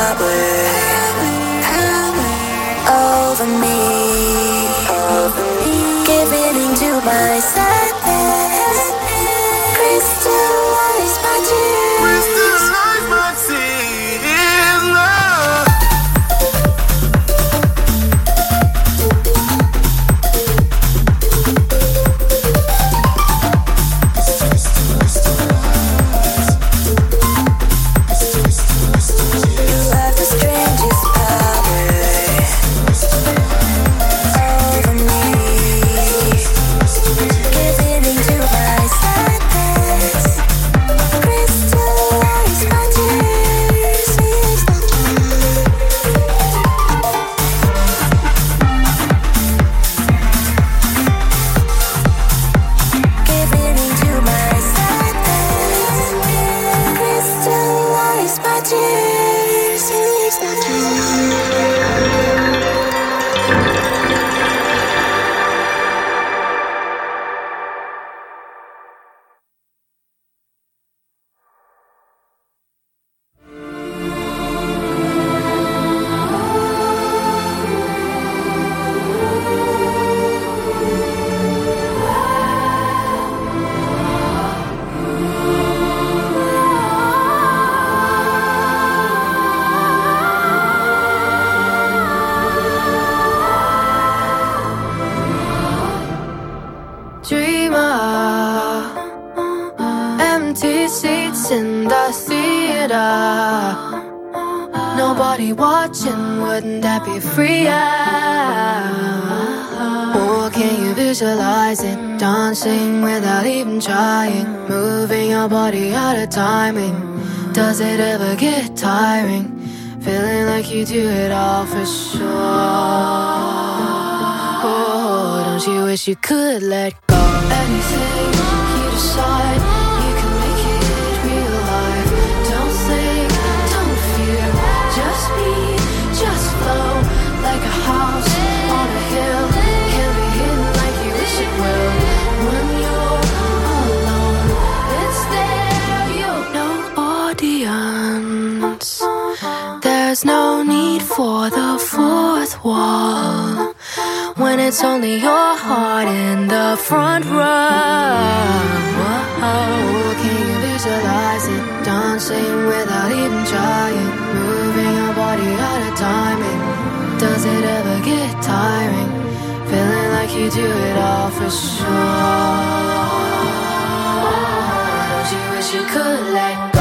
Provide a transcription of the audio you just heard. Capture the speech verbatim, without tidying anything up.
over me, giving into my sadness, crystallize my tears, crystallize my tears, love. You have the strangest power over me, giving into my sadness, crystallize my tears, leaves the giving into my sadness, crystallize my tears, leaves the dreamer, empty seats in the theater, nobody watching, wouldn't that be freer? Or can you visualize it, dancing without even trying, moving your body out of timing? Does it ever get tiring, feeling like you do it all for sure? Oh, don't you wish you could let go? Anything you decide, you can make it real life. Don't think, don't fear, just be, just flow like a house on a hill. Can be hidden like you wish it will. When you're alone, it's there, you're no audience. There's no need for the fourth wall when it's only your heart in the front row. Whoa, can you visualize it, dancing without even trying, moving your body out of timing? Does it ever get tiring, feeling like you do it all for sure? Don't you wish you could let go?